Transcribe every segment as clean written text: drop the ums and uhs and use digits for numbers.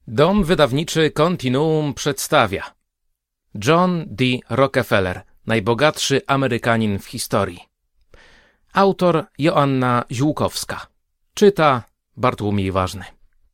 Dom wydawniczy Continuum przedstawia John D. Rockefeller, najbogatszy Amerykanin w historii. Autor Joanna Ziółkowska. Czyta Bartłomiej Ważny.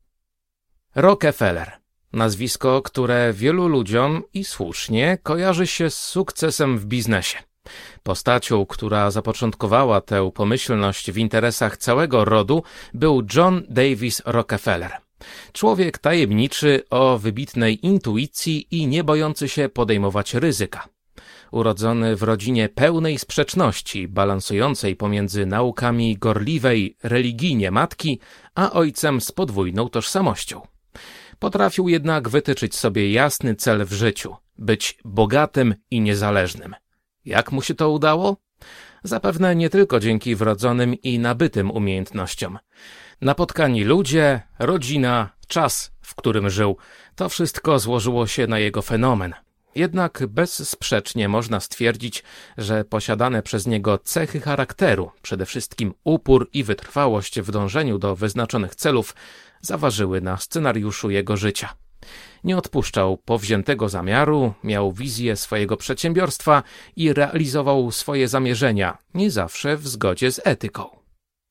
Rockefeller. Nazwisko, które wielu ludziom, i słusznie, kojarzy się z sukcesem w biznesie. Postacią, która zapoczątkowała tę pomyślność w interesach całego rodu, był John Davis Rockefeller. Człowiek tajemniczy, o wybitnej intuicji i nie bojący się podejmować ryzyka. Urodzony w rodzinie pełnej sprzeczności, balansującej pomiędzy naukami gorliwej religijnie matki, a ojcem z podwójną tożsamością. Potrafił jednak wytyczyć sobie jasny cel w życiu – być bogatym i niezależnym. Jak mu się to udało? Zapewne nie tylko dzięki wrodzonym i nabytym umiejętnościom. Napotkani ludzie, rodzina, czas, w którym żył – to wszystko złożyło się na jego fenomen. Jednak bezsprzecznie można stwierdzić, że posiadane przez niego cechy charakteru, przede wszystkim upór i wytrwałość w dążeniu do wyznaczonych celów, zaważyły na scenariuszu jego życia. Nie odpuszczał powziętego zamiaru, miał wizję swojego przedsiębiorstwa i realizował swoje zamierzenia, nie zawsze w zgodzie z etyką.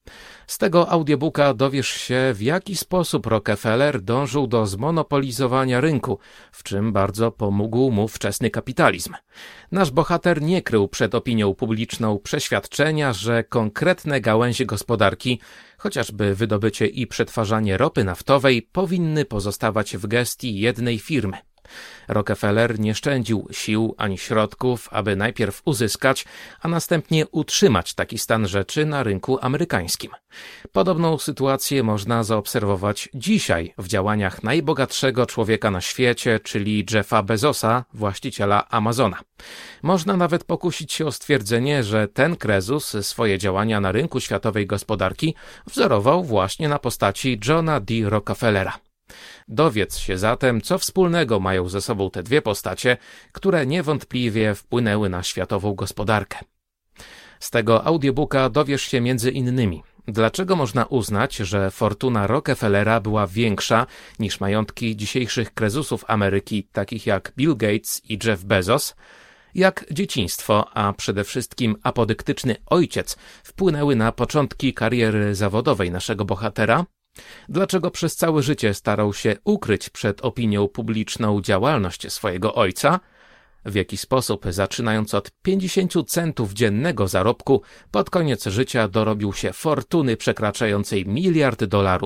Z tego audiobooka dowiesz się, w jaki sposób Rockefeller dążył do zmonopolizowania rynku, w czym bardzo pomógł mu wczesny kapitalizm. Nasz bohater nie krył przed opinią publiczną przeświadczenia, że konkretne gałęzie gospodarki, chociażby wydobycie i przetwarzanie ropy naftowej, powinny pozostawać w gestii jednej firmy. Rockefeller nie szczędził sił ani środków, aby najpierw uzyskać, a następnie utrzymać taki stan rzeczy na rynku amerykańskim. Podobną sytuację można zaobserwować dzisiaj w działaniach najbogatszego człowieka na świecie, czyli Jeffa Bezosa, właściciela Amazona. Można nawet pokusić się o stwierdzenie, że ten Krezus swoje działania na rynku światowej gospodarki wzorował właśnie na postaci Johna D. Rockefellera. Dowiedz się zatem, co wspólnego mają ze sobą te dwie postacie, które niewątpliwie wpłynęły na światową gospodarkę. Z tego audiobooka dowiesz się między innymi, dlaczego można uznać, że fortuna Rockefellera była większa niż majątki dzisiejszych krezusów Ameryki, takich jak Bill Gates i Jeff Bezos, jak dzieciństwo, a przede wszystkim apodyktyczny ojciec wpłynęły na początki kariery zawodowej naszego bohatera, dlaczego przez całe życie starał się ukryć przed opinią publiczną działalność swojego ojca, w jaki sposób, zaczynając od 50 centów dziennego zarobku, pod koniec życia dorobił się fortuny przekraczającej $1 miliard,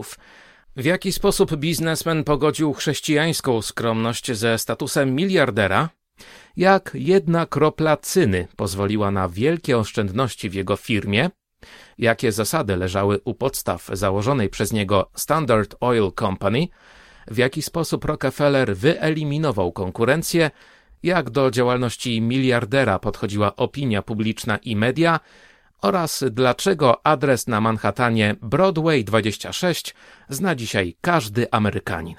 w jaki sposób biznesmen pogodził chrześcijańską skromność ze statusem miliardera, jak jedna kropla cyny pozwoliła na wielkie oszczędności w jego firmie, jakie zasady leżały u podstaw założonej przez niego Standard Oil Company, w jaki sposób Rockefeller wyeliminował konkurencję, jak do działalności miliardera podchodziła opinia publiczna i media oraz dlaczego adres na Manhattanie Broadway 26 zna dzisiaj każdy Amerykanin.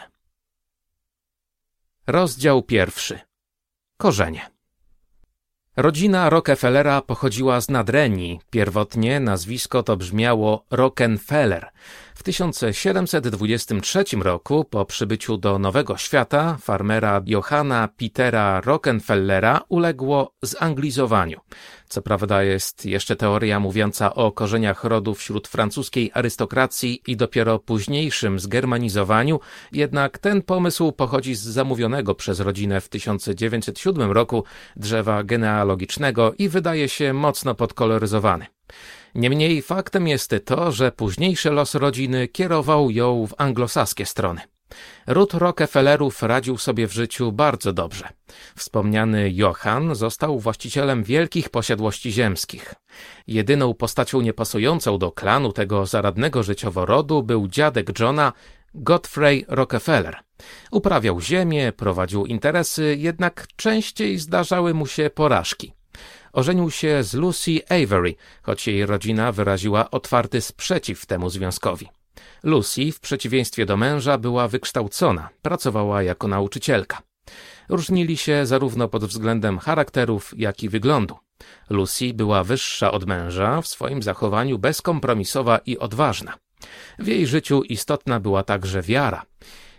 Rozdział 1. Korzenie. Rodzina Rockefellera pochodziła z Nadrenii. Pierwotnie nazwisko to brzmiało Rockefeller. W 1723 roku, po przybyciu do Nowego Świata, farmera Johanna Petera Rockefellera uległo zanglizowaniu. Co prawda jest jeszcze teoria mówiąca o korzeniach rodu wśród francuskiej arystokracji i dopiero późniejszym zgermanizowaniu, jednak ten pomysł pochodzi z zamówionego przez rodzinę w 1907 roku drzewa genealogicznego i wydaje się mocno podkoloryzowany. Niemniej faktem jest to, że późniejszy los rodziny kierował ją w anglosaskie strony. Ród Rockefellerów radził sobie w życiu bardzo dobrze. Wspomniany Johann został właścicielem wielkich posiadłości ziemskich. Jedyną postacią niepasującą do klanu tego zaradnego życiowo rodu był dziadek Johna, Godfrey Rockefeller. Uprawiał ziemię, prowadził interesy, jednak częściej zdarzały mu się porażki. Ożenił się z Lucy Avery, choć jej rodzina wyraziła otwarty sprzeciw temu związkowi. Lucy, w przeciwieństwie do męża, była wykształcona, pracowała jako nauczycielka. Różnili się zarówno pod względem charakterów, jak i wyglądu. Lucy była wyższa od męża, w swoim zachowaniu bezkompromisowa i odważna. W jej życiu istotna była także wiara.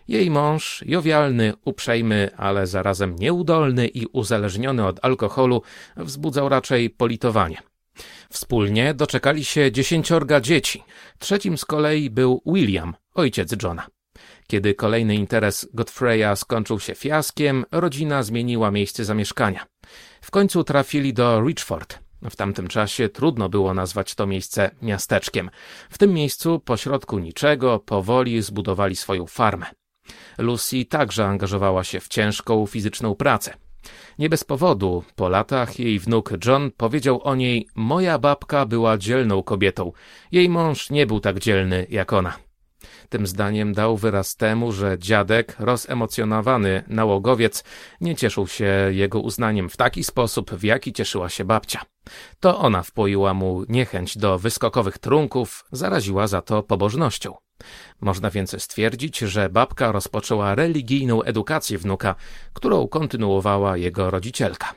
Jej mąż, jowialny, uprzejmy, ale zarazem nieudolny i uzależniony od alkoholu, wzbudzał raczej politowanie. Wspólnie doczekali się 10 dzieci. Trzecim z kolei był William, ojciec Johna. Kiedy kolejny interes Godfreya skończył się fiaskiem, rodzina zmieniła miejsce zamieszkania. W końcu trafili do Richford. W tamtym czasie trudno było nazwać to miejsce miasteczkiem. W tym miejscu, pośrodku niczego, powoli zbudowali swoją farmę. Lucy także angażowała się w ciężką fizyczną pracę. Nie bez powodu, po latach jej wnuk John powiedział o niej: moja babka była dzielną kobietą, jej mąż nie był tak dzielny jak ona. Tym zdaniem dał wyraz temu, że dziadek, rozemocjonowany nałogowiec, nie cieszył się jego uznaniem w taki sposób, w jaki cieszyła się babcia. To ona wpoiła mu niechęć do wyskokowych trunków, zaraziła za to pobożnością. Można więc stwierdzić, że babka rozpoczęła religijną edukację wnuka, którą kontynuowała jego rodzicielka.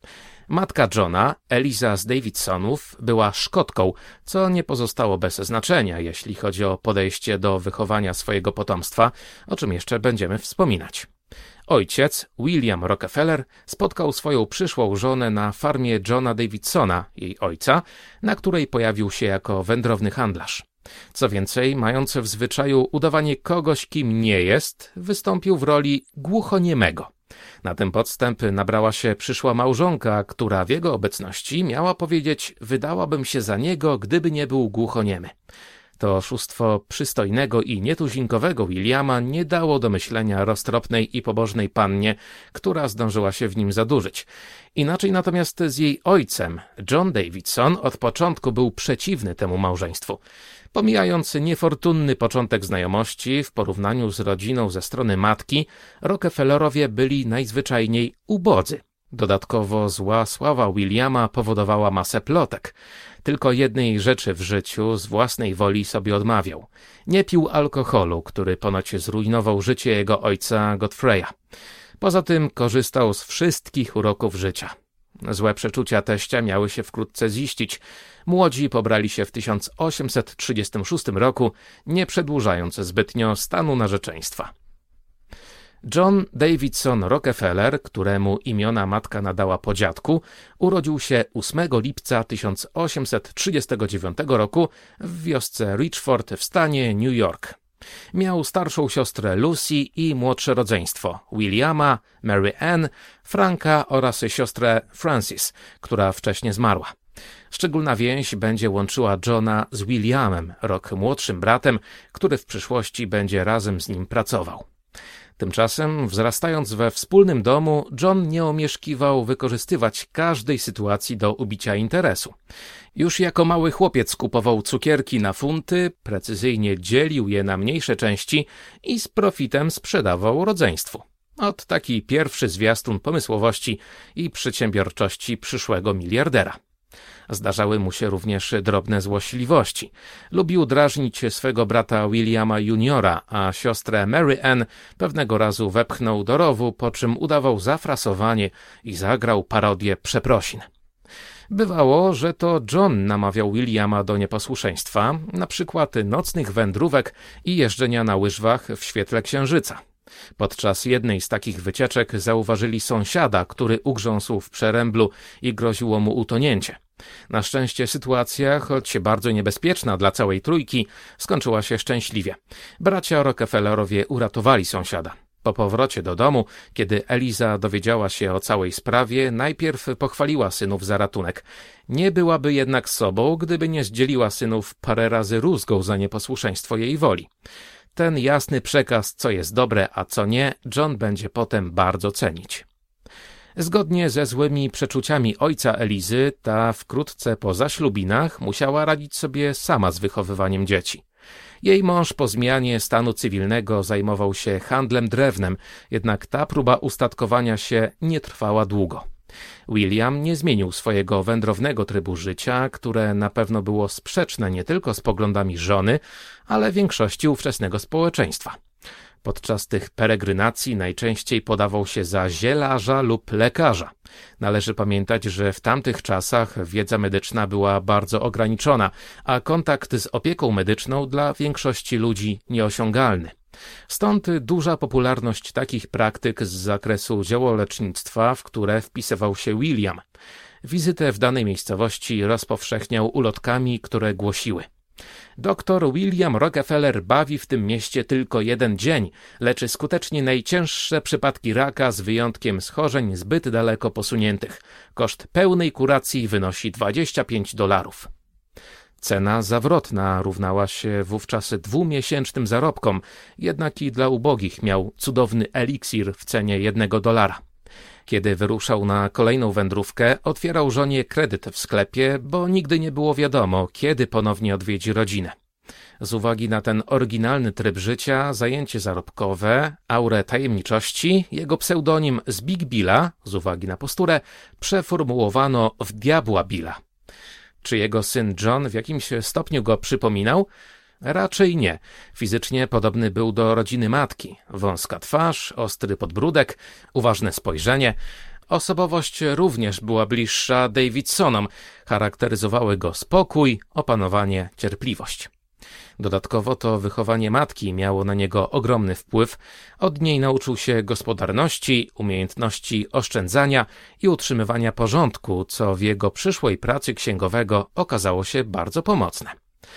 Matka Johna, Eliza z Davidsonów, była Szkotką, co nie pozostało bez znaczenia, jeśli chodzi o podejście do wychowania swojego potomstwa, o czym jeszcze będziemy wspominać. Ojciec, William Rockefeller, spotkał swoją przyszłą żonę na farmie Johna Davidsona, jej ojca, na której pojawił się jako wędrowny handlarz. Co więcej, mając w zwyczaju udawanie kogoś, kim nie jest, wystąpił w roli głuchoniemego. Na ten podstęp nabrała się przyszła małżonka, która w jego obecności miała powiedzieć: wydałabym się za niego, gdyby nie był głuchoniemy. To oszustwo przystojnego i nietuzinkowego Williama nie dało do myślenia roztropnej i pobożnej pannie, która zdążyła się w nim zadurzyć. Inaczej natomiast z jej ojcem. John Davidson od początku był przeciwny temu małżeństwu. Pomijając niefortunny początek znajomości, w porównaniu z rodziną ze strony matki, Rockefellerowie byli najzwyczajniej ubodzy. Dodatkowo zła sława Williama powodowała masę plotek. Tylko jednej rzeczy w życiu z własnej woli sobie odmawiał. Nie pił alkoholu, który ponoć zrujnował życie jego ojca Godfreya. Poza tym korzystał z wszystkich uroków życia. Złe przeczucia teścia miały się wkrótce ziścić. Młodzi pobrali się w 1836 roku, nie przedłużając zbytnio stanu narzeczeństwa. John Davidson Rockefeller, któremu imiona matka nadała po dziadku, urodził się 8 lipca 1839 roku w wiosce Richford w stanie New York. Miał starszą siostrę Lucy i młodsze rodzeństwo Williama, Mary Ann, Franka oraz siostrę Frances, która wcześnie zmarła. Szczególna więź będzie łączyła Johna z Williamem, rok młodszym bratem, który w przyszłości będzie razem z nim pracował. Tymczasem, wzrastając we wspólnym domu, John nie omieszkiwał wykorzystywać każdej sytuacji do ubicia interesu. Już jako mały chłopiec kupował cukierki na funty, precyzyjnie dzielił je na mniejsze części i z profitem sprzedawał rodzeństwu. Ot taki pierwszy zwiastun pomysłowości i przedsiębiorczości przyszłego miliardera. Zdarzały mu się również drobne złośliwości. Lubił drażnić swego brata Williama juniora, a siostrę Mary Ann pewnego razu wepchnął do rowu, po czym udawał zafrasowanie i zagrał parodię przeprosin. Bywało, że to John namawiał Williama do nieposłuszeństwa, na przykład nocnych wędrówek i jeżdżenia na łyżwach w świetle księżyca. Podczas jednej z takich wycieczek zauważyli sąsiada, który ugrząsł w przeręblu i groziło mu utonięcie. Na szczęście sytuacja, choć bardzo niebezpieczna dla całej trójki, skończyła się szczęśliwie. Bracia Rockefellerowie uratowali sąsiada. Po powrocie do domu, kiedy Eliza dowiedziała się o całej sprawie, najpierw pochwaliła synów za ratunek. Nie byłaby jednak sobą, gdyby nie zdzieliła synów parę razy rózgą za nieposłuszeństwo jej woli. Ten jasny przekaz, co jest dobre, a co nie, John będzie potem bardzo cenić. Zgodnie ze złymi przeczuciami ojca Elizy, ta wkrótce po zaślubinach musiała radzić sobie sama z wychowywaniem dzieci. Jej mąż po zmianie stanu cywilnego zajmował się handlem drewnem, jednak ta próba ustatkowania się nie trwała długo. William nie zmienił swojego wędrownego trybu życia, które na pewno było sprzeczne nie tylko z poglądami żony, ale większości ówczesnego społeczeństwa. Podczas tych peregrynacji najczęściej podawał się za zielarza lub lekarza. Należy pamiętać, że w tamtych czasach wiedza medyczna była bardzo ograniczona, a kontakt z opieką medyczną dla większości ludzi nieosiągalny. Stąd duża popularność takich praktyk z zakresu ziołolecznictwa, w które wpisywał się William. Wizytę w danej miejscowości rozpowszechniał ulotkami, które głosiły: Dr William Rockefeller bawi w tym mieście tylko 1 dzień, leczy skutecznie najcięższe przypadki raka z wyjątkiem schorzeń zbyt daleko posuniętych. Koszt pełnej kuracji wynosi $25. Cena zawrotna równała się wówczas 2-miesięcznym zarobkom, jednak i dla ubogich miał cudowny eliksir w cenie $1. Kiedy wyruszał na kolejną wędrówkę, otwierał żonie kredyt w sklepie, bo nigdy nie było wiadomo, kiedy ponownie odwiedzi rodzinę. Z uwagi na ten oryginalny tryb życia, zajęcie zarobkowe, aurę tajemniczości, jego pseudonim z Big Billa, z uwagi na posturę, przeformułowano w Diabła Billa. Czy jego syn John w jakimś stopniu go przypominał? Raczej nie. Fizycznie podobny był do rodziny matki. Wąska twarz, ostry podbródek, uważne spojrzenie. Osobowość również była bliższa Davidsonom. Charakteryzowały go spokój, opanowanie, cierpliwość. Dodatkowo to wychowanie matki miało na niego ogromny wpływ. Od niej nauczył się gospodarności, umiejętności oszczędzania i utrzymywania porządku, co w jego przyszłej pracy księgowego okazało się bardzo pomocne.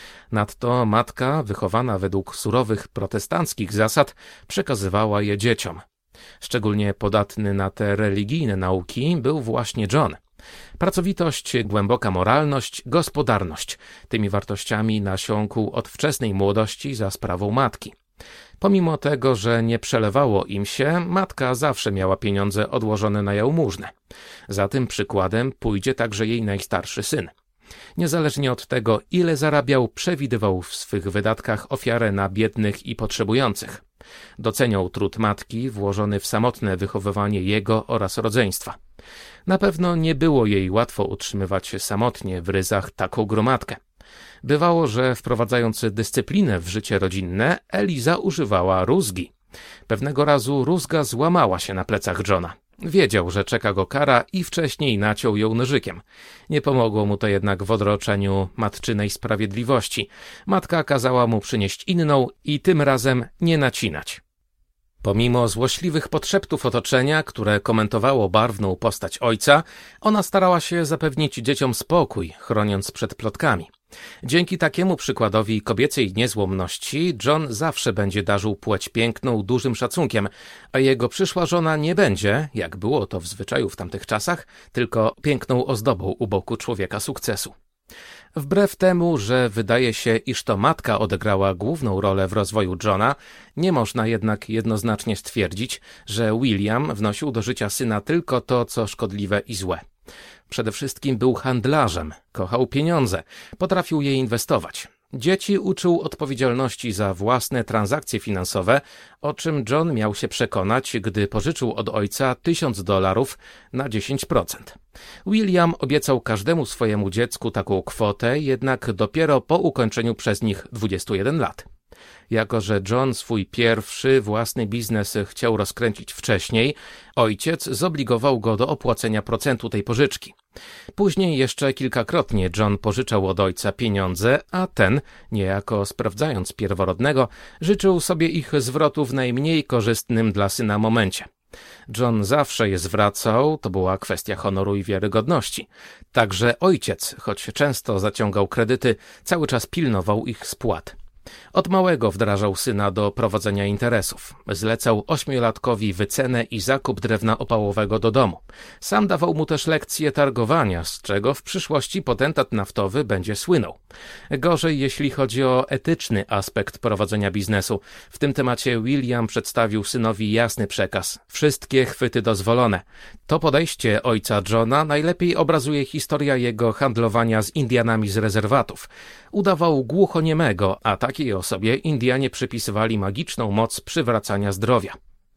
Nadto matka, wychowana według surowych protestanckich zasad, przekazywała je dzieciom. Szczególnie podatny na te religijne nauki był właśnie John. Pracowitość, głęboka moralność, gospodarność. Tymi wartościami nasiąkł od wczesnej młodości za sprawą matki. Pomimo tego, że nie przelewało im się, matka zawsze miała pieniądze odłożone na jałmużnę. Za tym przykładem pójdzie także jej najstarszy syn. Niezależnie od tego, ile zarabiał, przewidywał w swych wydatkach ofiarę na biednych i potrzebujących. Doceniał trud matki włożony w samotne wychowywanie jego oraz rodzeństwa. Na pewno nie było jej łatwo utrzymywać się samotnie w ryzach taką gromadkę. Bywało, że wprowadzając dyscyplinę w życie rodzinne, Eliza używała rózgi. Pewnego razu rózga złamała się na plecach Johna. Wiedział, że czeka go kara i wcześniej naciął ją nożykiem. Nie pomogło mu to jednak w odroczeniu matczynej sprawiedliwości. Matka kazała mu przynieść inną i tym razem nie nacinać. Pomimo złośliwych podszeptów otoczenia, które komentowało barwną postać ojca, ona starała się zapewnić dzieciom spokój, chroniąc przed plotkami. Dzięki takiemu przykładowi kobiecej niezłomności John zawsze będzie darzył płeć piękną dużym szacunkiem, a jego przyszła żona nie będzie, jak było to w zwyczaju w tamtych czasach, tylko piękną ozdobą u boku człowieka sukcesu. Wbrew temu, że wydaje się, iż to matka odegrała główną rolę w rozwoju Johna, nie można jednak jednoznacznie stwierdzić, że William wnosił do życia syna tylko to, co szkodliwe i złe. Przede wszystkim był handlarzem, kochał pieniądze, potrafił je inwestować. Dzieci uczył odpowiedzialności za własne transakcje finansowe, o czym John miał się przekonać, gdy pożyczył od ojca $1000 na 10%. William obiecał każdemu swojemu dziecku taką kwotę, jednak dopiero po ukończeniu przez nich 21 lat. Jako że John swój pierwszy własny biznes chciał rozkręcić wcześniej, ojciec zobligował go do opłacenia procentu tej pożyczki. Później jeszcze kilkakrotnie John pożyczał od ojca pieniądze, a ten, niejako sprawdzając pierworodnego, życzył sobie ich zwrotu w najmniej korzystnym dla syna momencie. John zawsze je zwracał, to była kwestia honoru i wiarygodności. Także ojciec, choć często zaciągał kredyty, cały czas pilnował ich spłat. Od małego wdrażał syna do prowadzenia interesów. Zlecał 8-latkowi wycenę i zakup drewna opałowego do domu. Sam dawał mu też lekcje targowania, z czego w przyszłości potentat naftowy będzie słynął. Gorzej, jeśli chodzi o etyczny aspekt prowadzenia biznesu. W tym temacie William przedstawił synowi jasny przekaz. Wszystkie chwyty dozwolone. To podejście ojca Johna najlepiej obrazuje historia jego handlowania z Indianami z rezerwatów. Udawał głuchoniemego, a takiej osobie Indianie przypisywali magiczną moc przywracania zdrowia.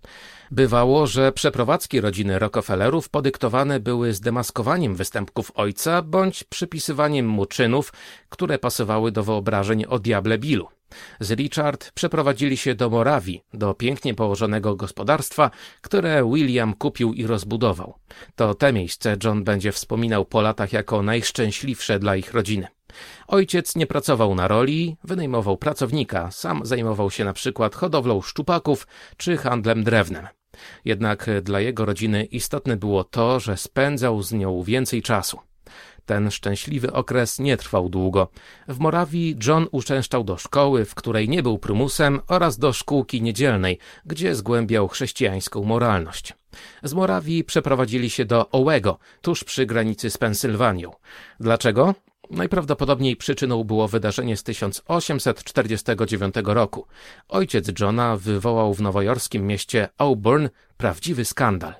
Bywało, że przeprowadzki rodziny Rockefellerów podyktowane były zdemaskowaniem występków ojca bądź przypisywaniem mu czynów, które pasowały do wyobrażeń o Diable Billu. Z Richard przeprowadzili się do Morawii, do pięknie położonego gospodarstwa, które William kupił i rozbudował. To te miejsce John będzie wspominał po latach jako najszczęśliwsze dla ich rodziny. Ojciec nie pracował na roli, wynajmował pracownika, sam zajmował się na przykład hodowlą szczupaków czy handlem drewnem. Jednak dla jego rodziny istotne było to, że spędzał z nią więcej czasu. Ten szczęśliwy okres nie trwał długo. W Morawii John uczęszczał do szkoły, w której nie był prymusem, oraz do szkółki niedzielnej, gdzie zgłębiał chrześcijańską moralność. Z Morawii przeprowadzili się do Owego, tuż przy granicy z Pensylwanią. Dlaczego? Najprawdopodobniej przyczyną było wydarzenie z 1849 roku. Ojciec Johna wywołał w nowojorskim mieście Auburn prawdziwy skandal.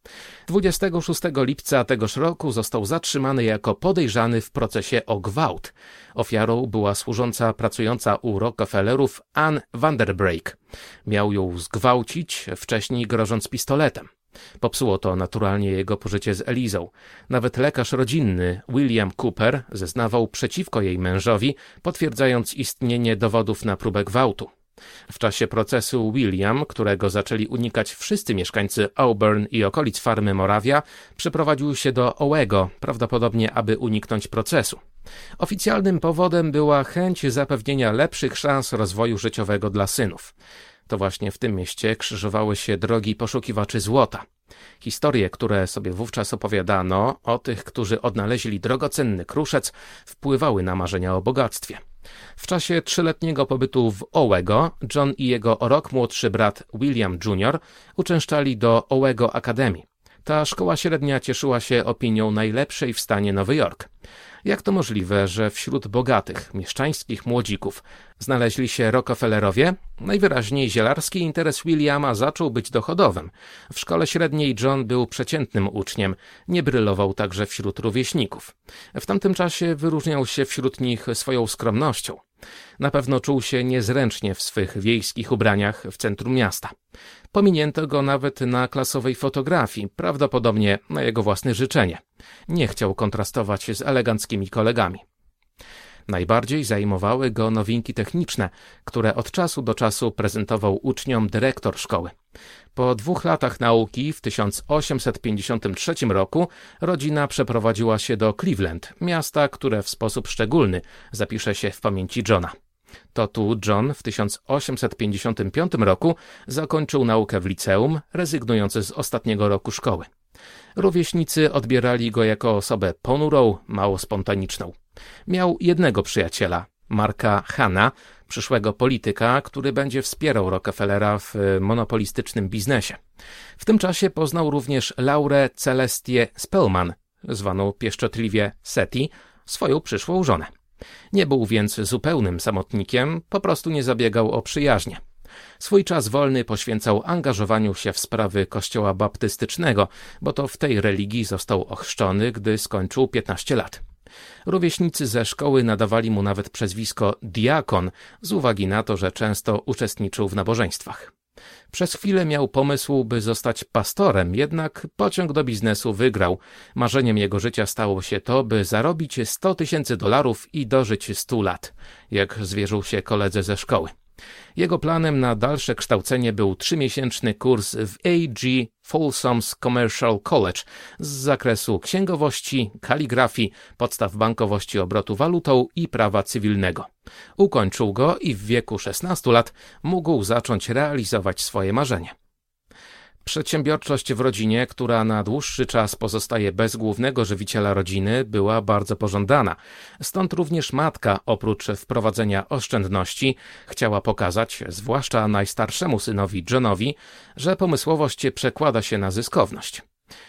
26 lipca tegoż roku został zatrzymany jako podejrzany w procesie o gwałt. Ofiarą była służąca pracująca u Rockefellerów Ann Vanderbrake. Miał ją zgwałcić, wcześniej grożąc pistoletem. Popsuło to naturalnie jego pożycie z Elizą. Nawet lekarz rodzinny William Cooper zeznawał przeciwko jej mężowi, potwierdzając istnienie dowodów na próbę gwałtu. W czasie procesu William, którego zaczęli unikać wszyscy mieszkańcy Auburn i okolic farmy Morawia, przeprowadził się do Owego, prawdopodobnie aby uniknąć procesu. Oficjalnym powodem była chęć zapewnienia lepszych szans rozwoju życiowego dla synów. To właśnie w tym mieście krzyżowały się drogi poszukiwaczy złota. Historie, które sobie wówczas opowiadano o tych, którzy odnaleźli drogocenny kruszec, wpływały na marzenia o bogactwie. W czasie 3-letniego pobytu w Owego John i jego o rok młodszy brat William Jr. uczęszczali do Owego Academy. Ta szkoła średnia cieszyła się opinią najlepszej w stanie Nowy Jork. Jak to możliwe, że wśród bogatych, mieszczańskich młodzików znaleźli się Rockefellerowie? Najwyraźniej zielarski interes Williama zaczął być dochodowym. W szkole średniej John był przeciętnym uczniem, nie brylował także wśród rówieśników. W tamtym czasie wyróżniał się wśród nich swoją skromnością. Na pewno czuł się niezręcznie w swych wiejskich ubraniach w centrum miasta. Pominięto go nawet na klasowej fotografii, prawdopodobnie na jego własne życzenie. Nie chciał kontrastować z eleganckimi kolegami. Najbardziej zajmowały go nowinki techniczne, które od czasu do czasu prezentował uczniom dyrektor szkoły. Po 2 latach nauki w 1853 roku rodzina przeprowadziła się do Cleveland, miasta, które w sposób szczególny zapisze się w pamięci Johna. To tu John w 1855 roku zakończył naukę w liceum, rezygnując z ostatniego roku szkoły. Rówieśnicy odbierali go jako osobę ponurą, mało spontaniczną. Miał jednego przyjaciela, Marka Hanna, przyszłego polityka, który będzie wspierał Rockefellera w monopolistycznym biznesie. W tym czasie poznał również Laurę Celestię Spellman, zwaną pieszczotliwie Seti, swoją przyszłą żonę. Nie był więc zupełnym samotnikiem, po prostu nie zabiegał o przyjaźnie. Swój czas wolny poświęcał angażowaniu się w sprawy kościoła baptystycznego, bo to w tej religii został ochrzczony, gdy skończył 15 lat. Rówieśnicy ze szkoły nadawali mu nawet przezwisko diakon z uwagi na to, że często uczestniczył w nabożeństwach. Przez chwilę miał pomysł, by zostać pastorem, jednak pociąg do biznesu wygrał. Marzeniem jego życia stało się to, by zarobić $100,000 i dożyć 100 lat, jak zwierzył się koledze ze szkoły. Jego planem na dalsze kształcenie był 3-miesięczny kurs w A.G. Folsom's Commercial College z zakresu księgowości, kaligrafii, podstaw bankowości obrotu walutą i prawa cywilnego. Ukończył go i w wieku 16 lat mógł zacząć realizować swoje marzenie. Przedsiębiorczość w rodzinie, która na dłuższy czas pozostaje bez głównego żywiciela rodziny, była bardzo pożądana. Stąd również matka, oprócz wprowadzenia oszczędności, chciała pokazać, zwłaszcza najstarszemu synowi Johnowi, że pomysłowość przekłada się na zyskowność.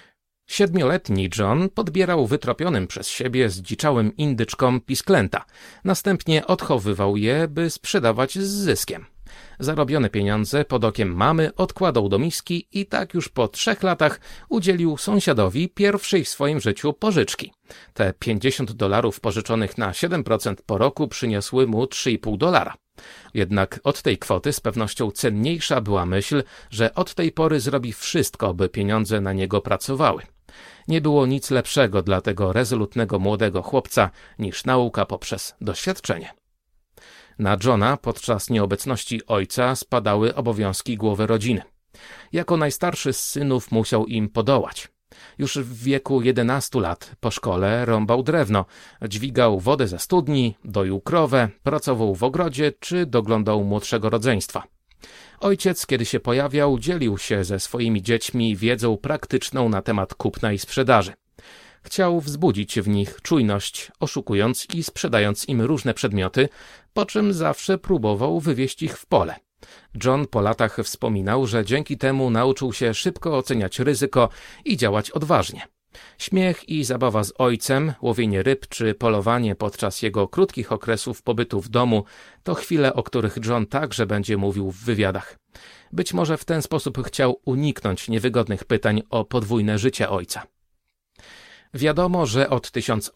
7-letni John podbierał wytropionym przez siebie zdziczałym indyczkom pisklęta. Następnie odchowywał je, by sprzedawać z zyskiem. Zarobione pieniądze pod okiem mamy odkładał do miski i tak już po 3 latach udzielił sąsiadowi pierwszej w swoim życiu pożyczki. Te $50 pożyczonych na 7% po roku przyniosły mu $3,5. Jednak od tej kwoty z pewnością cenniejsza była myśl, że od tej pory zrobi wszystko, by pieniądze na niego pracowały. Nie było nic lepszego dla tego rezolutnego młodego chłopca niż nauka poprzez doświadczenie. Na Johna podczas nieobecności ojca spadały obowiązki głowy rodziny. Jako najstarszy z synów musiał im podołać. Już w wieku 11 lat po szkole rąbał drewno, dźwigał wodę ze studni, doił krowę, pracował w ogrodzie czy doglądał młodszego rodzeństwa. Ojciec, kiedy się pojawiał, dzielił się ze swoimi dziećmi wiedzą praktyczną na temat kupna i sprzedaży. Chciał wzbudzić w nich czujność, oszukując i sprzedając im różne przedmioty, po czym zawsze próbował wywieźć ich w pole. John po latach wspominał, że dzięki temu nauczył się szybko oceniać ryzyko i działać odważnie. Śmiech i zabawa z ojcem, łowienie ryb czy polowanie podczas jego krótkich okresów pobytu w domu to chwile, o których John także będzie mówił w wywiadach. Być może w ten sposób chciał uniknąć niewygodnych pytań o podwójne życie ojca. Wiadomo, że od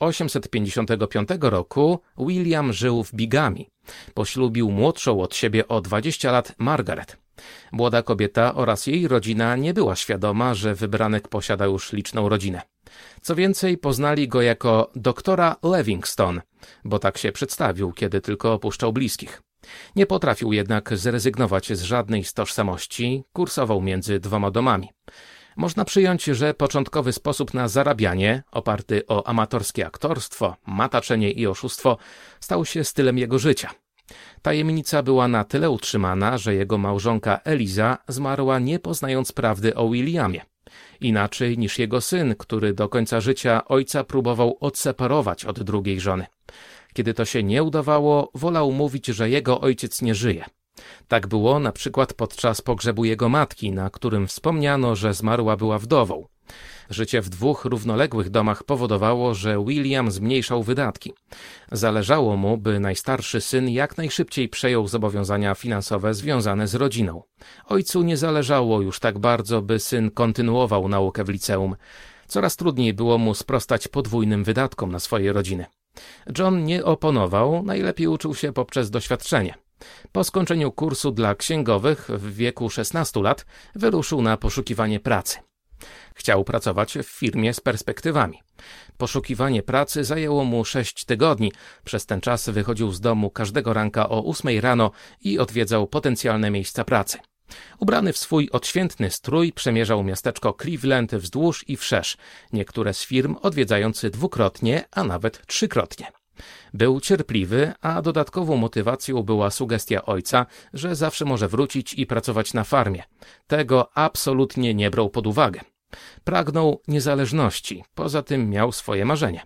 1855 roku William żył w bigamii. Poślubił młodszą od siebie o 20 lat Margaret. Młoda kobieta oraz jej rodzina nie była świadoma, że wybranek posiada już liczną rodzinę. Co więcej, poznali go jako doktora Livingstone, bo tak się przedstawił, kiedy tylko opuszczał bliskich. Nie potrafił jednak zrezygnować z żadnej z tożsamości, kursował między dwoma domami. Można przyjąć, że początkowy sposób na zarabianie, oparty o amatorskie aktorstwo, mataczenie i oszustwo, stał się stylem jego życia. Tajemnica była na tyle utrzymana, że jego małżonka Eliza zmarła nie poznając prawdy o Williamie. Inaczej niż jego syn, który do końca życia ojca próbował odseparować od drugiej żony. Kiedy to się nie udawało, wolał mówić, że jego ojciec nie żyje. Tak było na przykład podczas pogrzebu jego matki, na którym wspomniano, że zmarła była wdową. Życie w dwóch równoległych domach powodowało, że William zmniejszał wydatki. Zależało mu, by najstarszy syn jak najszybciej przejął zobowiązania finansowe związane z rodziną. Ojcu nie zależało już tak bardzo, by syn kontynuował naukę w liceum. Coraz trudniej było mu sprostać podwójnym wydatkom na swoje rodziny. John nie oponował, najlepiej uczył się poprzez doświadczenie. Po skończeniu kursu dla księgowych w wieku 16 lat wyruszył na poszukiwanie pracy. Chciał pracować w firmie z perspektywami. Poszukiwanie pracy zajęło mu 6 tygodni. Przez ten czas wychodził z domu każdego ranka o 8 rano i odwiedzał potencjalne miejsca pracy. Ubrany w swój odświętny strój przemierzał miasteczko Cleveland wzdłuż i wszerz, niektóre z firm odwiedzający dwukrotnie, a nawet trzykrotnie. Był cierpliwy, a dodatkową motywacją była sugestia ojca, że zawsze może wrócić i pracować na farmie. Tego absolutnie nie brał pod uwagę. Pragnął niezależności, poza tym miał swoje marzenie.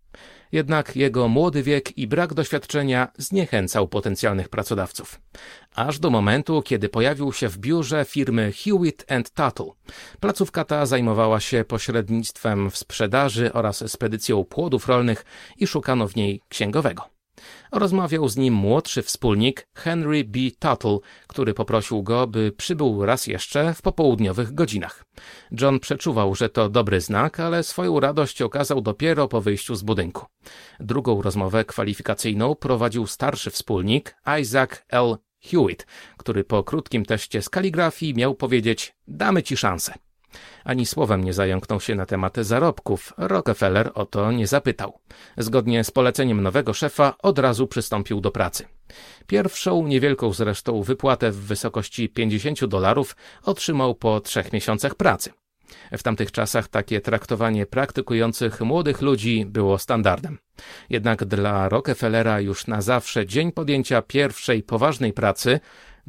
Jednak jego młody wiek i brak doświadczenia zniechęcał potencjalnych pracodawców. Aż do momentu, kiedy pojawił się w biurze firmy Hewitt & Tuttle. Placówka ta zajmowała się pośrednictwem w sprzedaży oraz spedycją płodów rolnych i szukano w niej księgowego. Rozmawiał z nim młodszy wspólnik Henry B. Tuttle, który poprosił go, by przybył raz jeszcze w popołudniowych godzinach. John przeczuwał, że to dobry znak, ale swoją radość okazał dopiero po wyjściu z budynku. Drugą rozmowę kwalifikacyjną prowadził starszy wspólnik Isaac L. Hewitt, który po krótkim teście z kaligrafii miał powiedzieć: damy ci szansę. Ani słowem nie zająknął się na temat zarobków. Rockefeller o to nie zapytał. Zgodnie z poleceniem nowego szefa od razu przystąpił do pracy. Pierwszą, niewielką zresztą, wypłatę w wysokości $50 otrzymał po 3 miesiącach pracy. W tamtych czasach takie traktowanie praktykujących młodych ludzi było standardem. Jednak dla Rockefellera już na zawsze dzień podjęcia pierwszej poważnej pracy,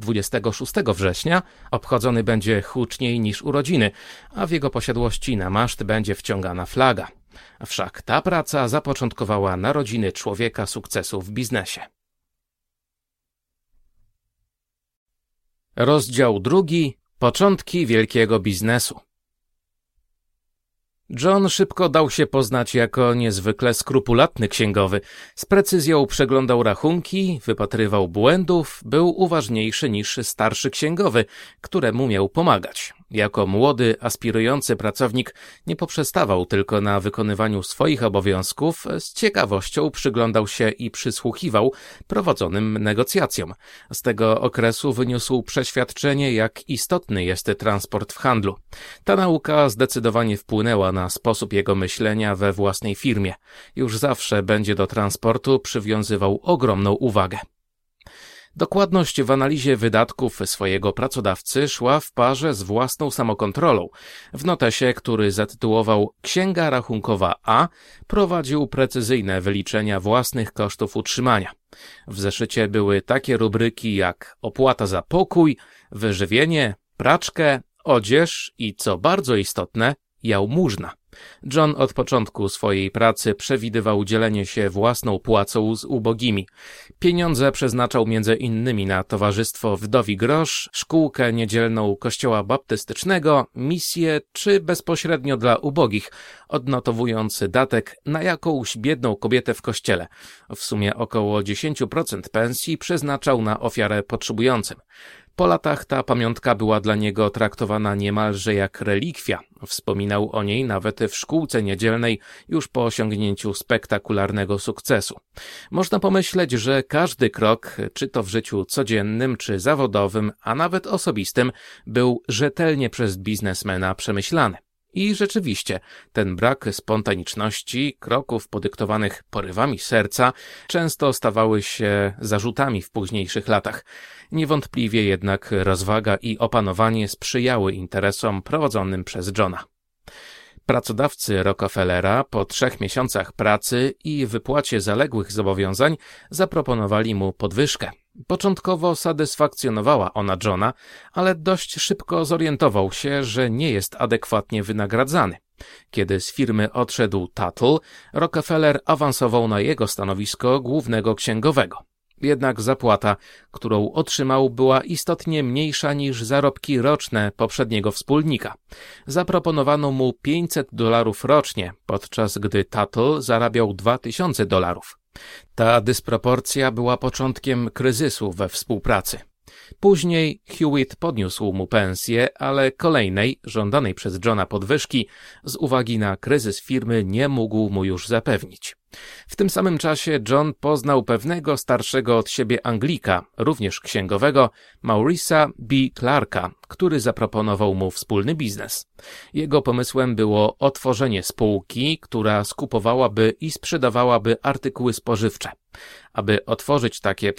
26 września, obchodzony będzie huczniej niż urodziny, a w jego posiadłości na maszt będzie wciągana flaga. Wszak ta praca zapoczątkowała narodziny człowieka sukcesu w biznesie. Rozdział 2. Początki wielkiego biznesu. John szybko dał się poznać jako niezwykle skrupulatny księgowy. Z precyzją przeglądał rachunki, wypatrywał błędów, był uważniejszy niż starszy księgowy, któremu miał pomagać. Jako młody, aspirujący pracownik nie poprzestawał tylko na wykonywaniu swoich obowiązków, z ciekawością przyglądał się i przysłuchiwał prowadzonym negocjacjom. Z tego okresu wyniósł przeświadczenie, jak istotny jest transport w handlu. Ta nauka zdecydowanie wpłynęła na sposób jego myślenia we własnej firmie. Już zawsze będzie do transportu przywiązywał ogromną uwagę. Dokładność w analizie wydatków swojego pracodawcy szła w parze z własną samokontrolą. W notesie, który zatytułował Księga Rachunkowa A, prowadził precyzyjne wyliczenia własnych kosztów utrzymania. W zeszycie były takie rubryki jak opłata za pokój, wyżywienie, praczkę, odzież i, co bardzo istotne, jałmużna. John od początku swojej pracy przewidywał dzielenie się własną płacą z ubogimi. Pieniądze przeznaczał między innymi na Towarzystwo Wdowi Grosz, szkółkę niedzielną Kościoła Baptystycznego, misję czy bezpośrednio dla ubogich, odnotowując datek na jakąś biedną kobietę w kościele. W sumie około 10% pensji przeznaczał na ofiarę potrzebującym. Po latach ta pamiątka była dla niego traktowana niemalże jak relikwia. Wspominał o niej nawet w szkółce niedzielnej już po osiągnięciu spektakularnego sukcesu. Można pomyśleć, że każdy krok, czy to w życiu codziennym, czy zawodowym, a nawet osobistym, był rzetelnie przez biznesmena przemyślany. I rzeczywiście, ten brak spontaniczności, kroków podyktowanych porywami serca często stawały się zarzutami w późniejszych latach. Niewątpliwie jednak rozwaga i opanowanie sprzyjały interesom prowadzonym przez Johna. Pracodawcy Rockefellera po 3 miesiącach pracy i wypłacie zaległych zobowiązań zaproponowali mu podwyżkę. Początkowo satysfakcjonowała ona Johna, ale dość szybko zorientował się, że nie jest adekwatnie wynagradzany. Kiedy z firmy odszedł Tuttle, Rockefeller awansował na jego stanowisko głównego księgowego. Jednak zapłata, którą otrzymał, była istotnie mniejsza niż zarobki roczne poprzedniego wspólnika. Zaproponowano mu $500 rocznie, podczas gdy Tuttle zarabiał $2000. Ta dysproporcja była początkiem kryzysu we współpracy. Później Hewitt podniósł mu pensję, ale kolejnej, żądanej przez Johna podwyżki, z uwagi na kryzys firmy nie mógł mu już zapewnić. W tym samym czasie John poznał pewnego starszego od siebie Anglika, również księgowego, Maurice'a B. Clarka, który zaproponował mu wspólny biznes. Jego pomysłem było otworzenie spółki, która skupowałaby i sprzedawałaby artykuły spożywcze. Aby otworzyć takie